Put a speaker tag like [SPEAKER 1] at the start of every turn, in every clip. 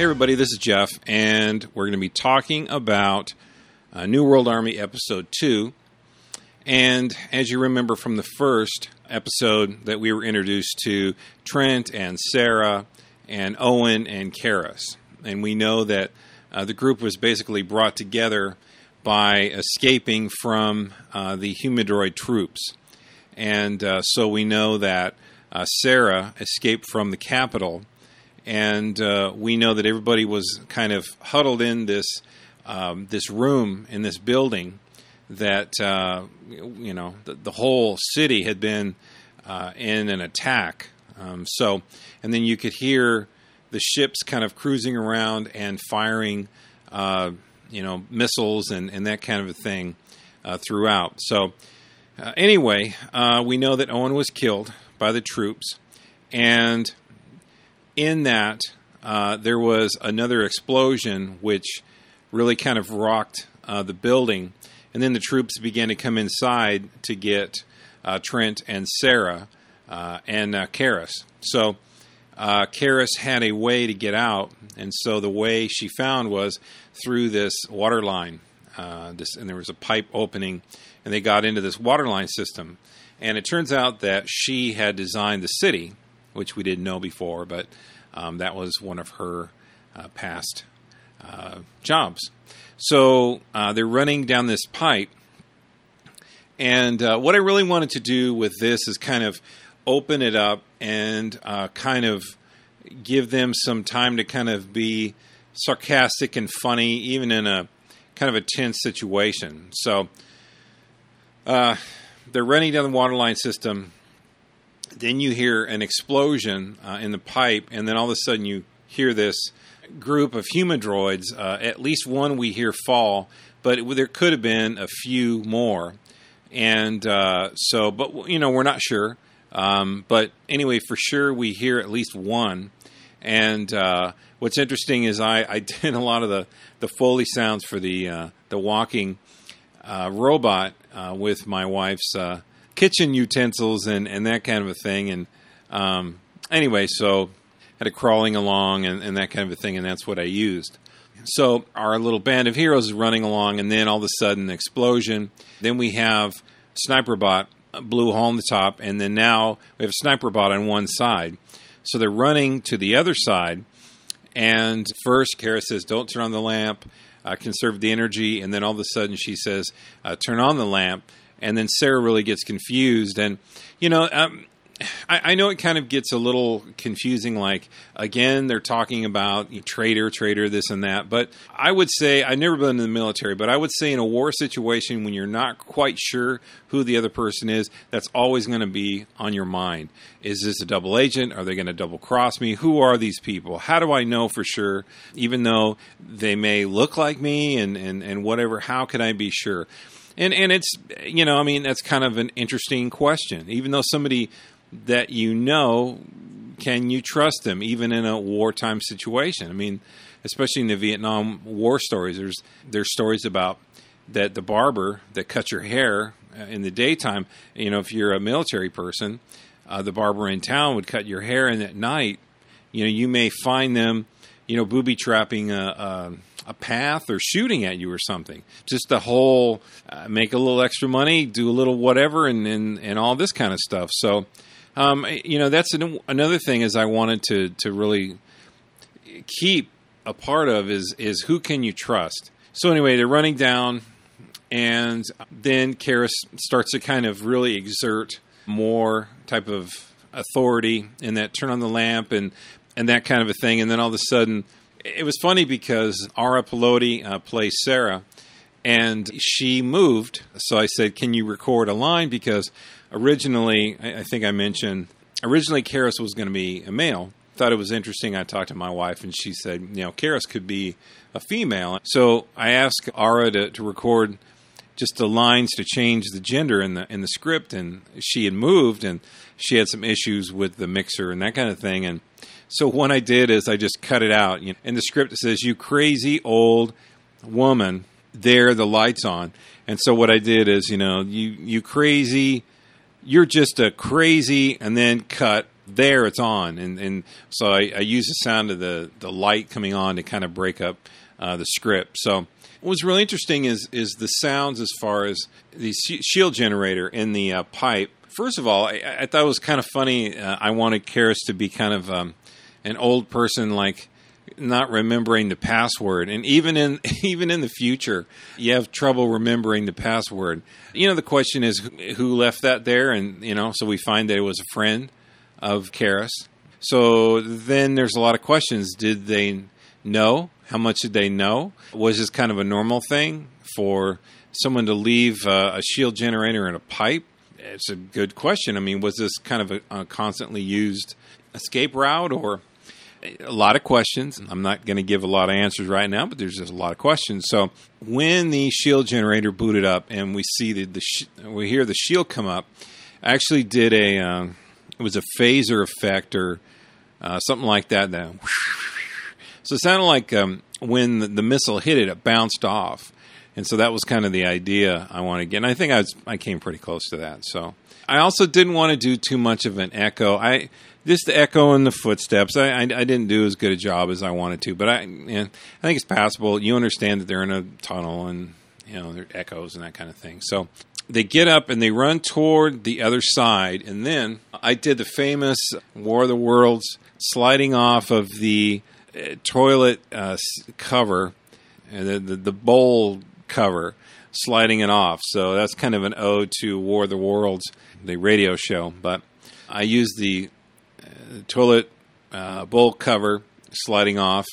[SPEAKER 1] Hey everybody, this is Jeff, and we're going to be talking about New World Army Episode 2. And as you remember from the first episode that we were introduced to Trent and Sarah and Owen and Karis. And we know that the group was basically brought together by escaping from the humanoid troops. And so we know that Sarah escaped from the capital. And we know that everybody was kind of huddled in this room in this building that the whole city had been in an attack. And then you could hear the ships kind of cruising around and firing missiles and that kind of a thing throughout. So anyway, we know that Owen was killed by the troops, and in that, there was another explosion which really kind of rocked the building. And then the troops began to come inside to get Trent and Sarah and Karis. So Karis had a way to get out, and so the way she found was through this water line. And there was a pipe opening, and they got into this water line system. And it turns out that she had designed the city, which we didn't know before, but that was one of her past jobs. So they're running down this pipe, and what I really wanted to do with this is kind of open it up and kind of give them some time to kind of be sarcastic and funny, even in a kind of a tense situation. So they're running down the water line system. Then you hear an explosion in the pipe, and then all of a sudden you hear this group of humanoids. At least one we hear fall, but there could have been a few more. And but we're not sure. But anyway, for sure we hear at least one. And what's interesting is I did a lot of the Foley sounds for the walking robot with my wife's kitchen utensils and that kind of a thing. And anyway, so had it crawling along and that kind of a thing, and that's what I used. So our little band of heroes is running along, and then all of a sudden, an explosion. Then we have Sniper Bot blew a hole in the top, and then now we have Sniper Bot on one side. So they're running to the other side, and first Kara says, "Don't turn on the lamp, conserve the energy," and then all of a sudden she says, "Turn on the lamp." And then Sarah really gets confused. And, I know it kind of gets a little confusing. Like, again, they're talking about traitor, this and that. But I would say, I've never been in the military, but I would say in a war situation when you're not quite sure who the other person is, that's always going to be on your mind. Is this a double agent? Are they going to double cross me? Who are these people? How do I know for sure? Even though they may look like me and whatever, how can I be sure? And it's, that's kind of an interesting question. Even though somebody that can you trust them even in a wartime situation? I mean, especially in the Vietnam War stories, there's stories about that the barber that cuts your hair in the daytime, if you're a military person, the barber in town would cut your hair, and at night, you may find them, booby trapping a path or shooting at you or something. Just the whole make a little extra money, do a little whatever, and all this kind of stuff. So, that's another thing is I wanted to really keep a part of is who can you trust. So anyway, they're running down, and then Karis starts to kind of really exert more type of authority in that turn on the lamp and that kind of a thing. And then all of a sudden, it was funny because Ara Peloti plays Sarah, and she moved. So I said, "Can you record a line?" Because originally, I think I mentioned, Karis was going to be a male. Thought it was interesting. I talked to my wife, and she said, Karis could be a female. So I asked Ara to record just the lines to change the gender in the script, and she had moved, and she had some issues with the mixer and that kind of thing, and so what I did is I just cut it out. In the script, it says, "You crazy old woman." There, the light's on. And so what I did is, you crazy, you're just a crazy, and then cut there, it's on. And so I use the sound of the light coming on to kind of break up the script. So what's really interesting is the sounds as far as the shield generator in the pipe. First of all, I thought it was kind of funny. I wanted Karis to be kind of an old person, like not remembering the password, and even in the future, you have trouble remembering the password. The question is who left that there, and so we find that it was a friend of Karis. So then there's a lot of questions. Did they know? How much did they know? Was this kind of a normal thing for someone to leave a shield generator in a pipe? It's a good question. I mean, was this kind of a constantly used escape route, or a lot of questions? I'm not going to give a lot of answers right now, but there's just a lot of questions. So when the shield generator booted up and we see we hear the shield come up, I actually did it was a phaser effect or something like that. So it sounded like when the missile hit it, it bounced off. And so that was kind of the idea I wanted to get. And I think I came pretty close to that. So I also didn't want to do too much of an echo. Just the echo and the footsteps. I didn't do as good a job as I wanted to. But I think it's passable. You understand that they're in a tunnel and there are echoes and that kind of thing. So they get up and they run toward the other side. And then I did the famous War of the Worlds sliding off of the toilet cover, the bowl cover, sliding it off. So that's kind of an ode to War of the Worlds, the radio show. But I used the toilet bowl cover sliding off.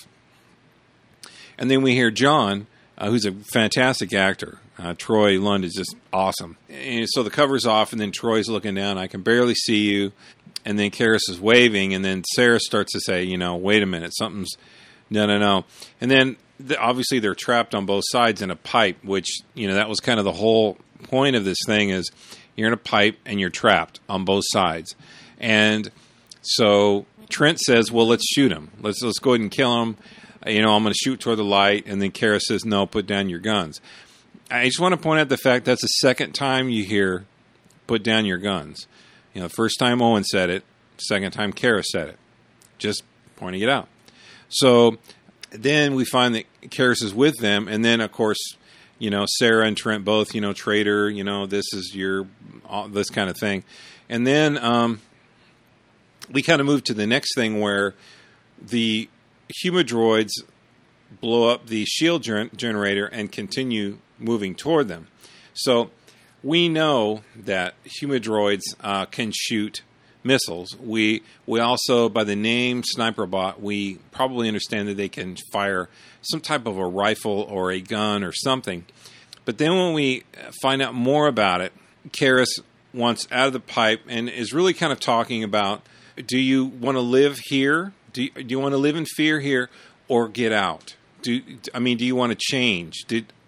[SPEAKER 1] And then we hear John, who's a fantastic actor. Troy Lund is just awesome. And so the cover's off, and then Troy's looking down. I can barely see you. And then Karis is waving, and then Sarah starts to say, wait a minute, something's, no. And then obviously they're trapped on both sides in a pipe, which, that was kind of the whole point of this thing is you're in a pipe and you're trapped on both sides. And so Trent says, well, let's shoot him. Let's go ahead and kill him. I'm going to shoot toward the light. And then Karis says, no, put down your guns. I just want to point out the fact that's the second time you hear put down your guns. The first time Owen said it, second time Karis said it. Just pointing it out. So then we find that Karis is with them, and then, of course, Sarah and Trent both, traitor, this is this kind of thing. And then we kind of move to the next thing where the humanoids blow up the shield generator and continue moving toward them. So we know that humanoids can shoot missiles. We also, by the name Sniper Bot, we probably understand that they can fire some type of a rifle or a gun or something. But then when we find out more about it, Karis wants out of the pipe and is really kind of talking about, do you want to live here? Do you want to live in fear here or get out? Do you want to change?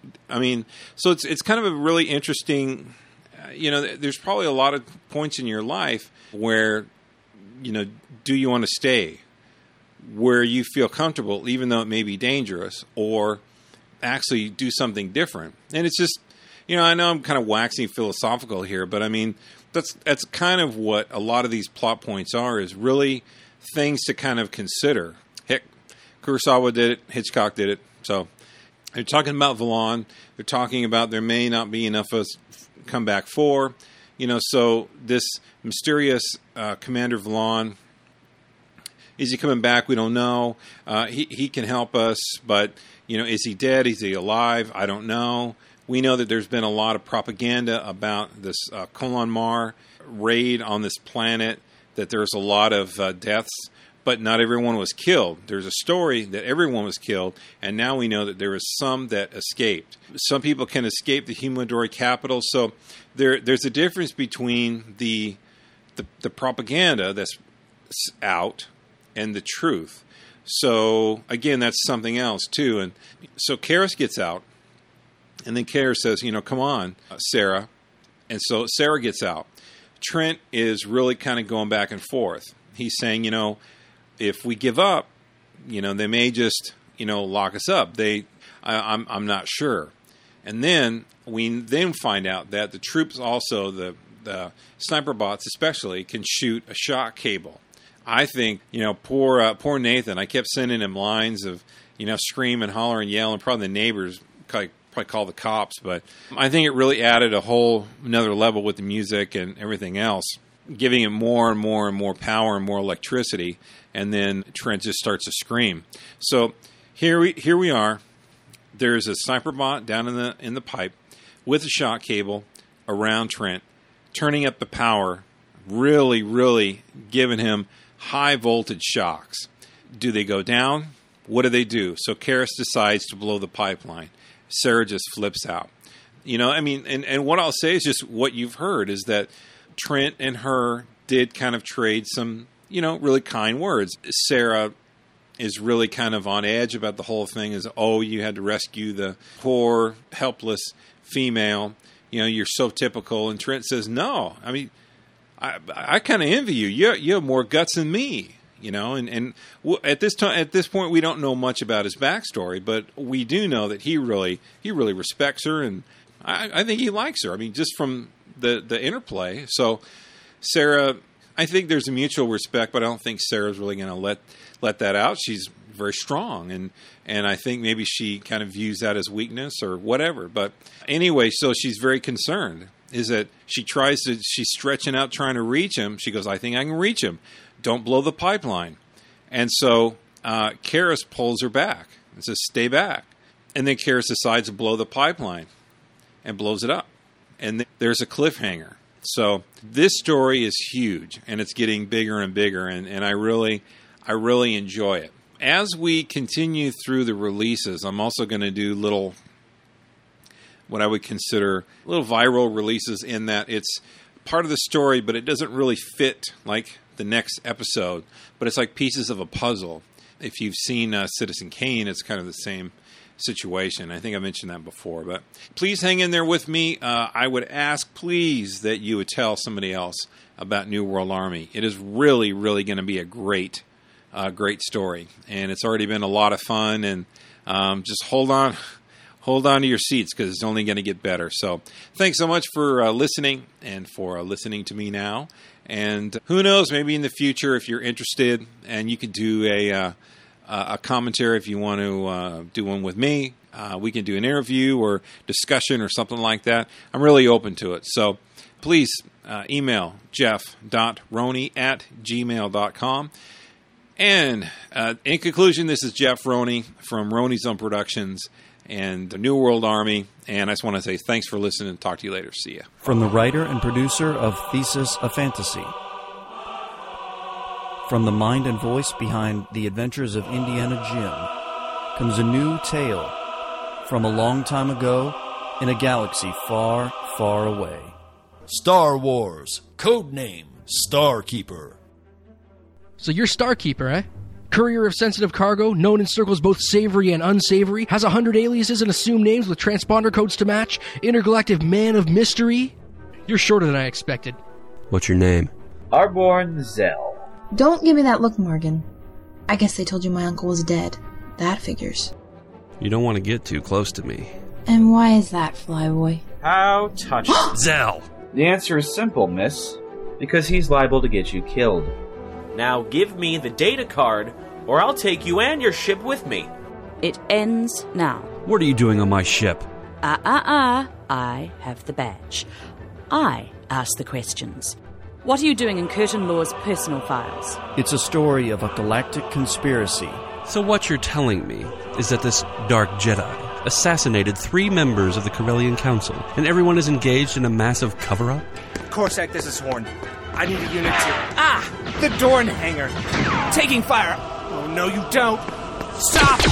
[SPEAKER 1] So it's kind of a really interesting, there's probably a lot of points in your life where, do you want to stay where you feel comfortable, even though it may be dangerous, or actually do something different? And it's just, I know I'm kind of waxing philosophical here, but that's kind of what a lot of these plot points are, is really things to kind of consider. Heck, Kurosawa did it, Hitchcock did it. So they're talking about Vallon. They're talking about there may not be enough of us come back for. So this mysterious Commander Vallon, is he coming back? We don't know. He can help us, but, is he dead? Is he alive? I don't know. We know that there's been a lot of propaganda about this Colon Mar raid on this planet, that there's a lot of deaths, but not everyone was killed. There's a story that everyone was killed, and now we know that there was some that escaped. Some people can escape the humanoid capital, so there's a difference between the propaganda that's out and the truth. So, again, that's something else, too. And so Karis gets out, and then Karis says, come on, Sarah. And so Sarah gets out. Trent is really kind of going back and forth. He's saying, if we give up, they may just, lock us up. I'm not sure. And then we find out that the troops also, the sniper bots especially, can shoot a shock cable. I think, poor Nathan. I kept sending him lines of, scream and holler and yell, and probably the neighbors probably call the cops. But I think it really added a whole another level with the music and everything else, giving it more and more and more power and more electricity. And then Trent just starts to scream. So here we are. There's a sniper bot down in the pipe with a shock cable around Trent, turning up the power, really, really giving him high voltage shocks. Do they go down? What do? So Karras decides to blow the pipeline. Sarah just flips out. And what I'll say is just what you've heard is that Trent and her did kind of trade some, really kind words. Sarah is really kind of on edge about the whole thing, is, you had to rescue the poor, helpless female. You're so typical. And Trent says, no, I mean, I kind of envy you. You have more guts than me, And at this point, we don't know much about his backstory, but we do know that he really respects her, and I think he likes her. I mean, just from the interplay. So Sarah, I think there's a mutual respect, but I don't think Sarah's really going to let that out. She's very strong, and I think maybe she kind of views that as weakness or whatever. But anyway, so she's very concerned. Is that she's stretching out trying to reach him. She goes, I think I can reach him. Don't blow the pipeline. And so Karras pulls her back and says, stay back. And then Karras decides to blow the pipeline and blows it up. And there's a cliffhanger. So this story is huge, and it's getting bigger and bigger, and I really enjoy it. As we continue through the releases, I'm also going to do what I would consider little viral releases, in that it's part of the story, but it doesn't really fit like the next episode. But it's like pieces of a puzzle. If you've seen Citizen Kane, it's kind of the same situation. I think I mentioned that before. But please hang in there with me. I would ask, please, that you would tell somebody else about New World Army. It is really, really going to be a great story. And it's already been a lot of fun. And just hold on to your seats, because it's only going to get better. So thanks so much for listening, and for listening to me now. And who knows, maybe in the future, if you're interested, and you could do a commentary if you want to do one with me, we can do an interview or discussion or something like that. I'm really open to it. So please email jeff.roney@gmail.com. And in conclusion, this is Jeff Roney from Roney's Own Productions and the New World Army. And I just want to say thanks for listening, and talk to you later. See ya.
[SPEAKER 2] From the writer and producer of Thesis, a Fantasy. From the mind and voice behind The Adventures of Indiana Jim comes a new tale from a long time ago in a galaxy far, far away.
[SPEAKER 3] Star Wars, codename Starkeeper.
[SPEAKER 4] So you're Starkeeper, eh? Courier of sensitive cargo, known in circles both savory and unsavory, has 100 aliases and assumed names with transponder codes to match, intergalactic man of mystery? You're shorter than I expected.
[SPEAKER 5] What's your name?
[SPEAKER 6] Arborn Zell.
[SPEAKER 7] Don't give me that look, Morgan. I guess they told you my uncle was dead. That figures.
[SPEAKER 5] You don't want to get too close to me.
[SPEAKER 7] And why is that, Flyboy?
[SPEAKER 6] How touching.
[SPEAKER 5] Zell!
[SPEAKER 6] The answer is simple, miss. Because he's liable to get you killed.
[SPEAKER 8] Now give me the data card, or I'll take you and your ship with me.
[SPEAKER 9] It ends now.
[SPEAKER 5] What are you doing on my ship?
[SPEAKER 9] I have the badge. I ask the questions. What are you doing in Curtin Law's personal files?
[SPEAKER 2] It's a story of a galactic conspiracy.
[SPEAKER 5] So what you're telling me is that this Dark Jedi assassinated 3 members of the Corellian Council, and everyone is engaged in a massive cover-up?
[SPEAKER 10] Corsac, this is Horn. I need a unit to... the Dorn hangar! Taking fire! Oh, no, you don't! Stop!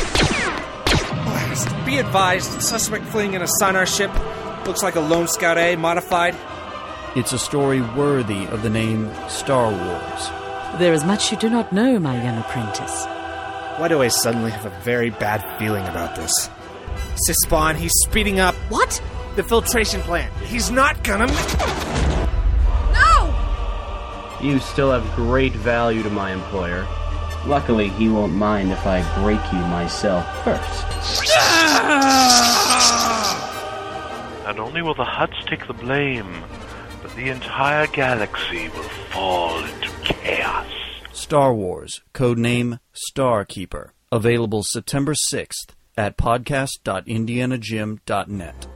[SPEAKER 10] Be advised, suspect fleeing in a sonar ship. Looks like a Lone Scout A, modified.
[SPEAKER 2] It's a story worthy of the name Star Wars.
[SPEAKER 9] There is much you do not know, my young apprentice.
[SPEAKER 10] Why do I suddenly have a very bad feeling about this? Cispawn, he's speeding up.
[SPEAKER 9] What?
[SPEAKER 10] The filtration plant. He's not gonna...
[SPEAKER 6] You still have great value to my employer. Luckily, he won't mind if I break you myself first.
[SPEAKER 11] Not only will the Hutts take the blame, but the entire galaxy will fall into chaos.
[SPEAKER 2] Star Wars, codename Starkeeper. Available September 6th at podcast.indianagym.net.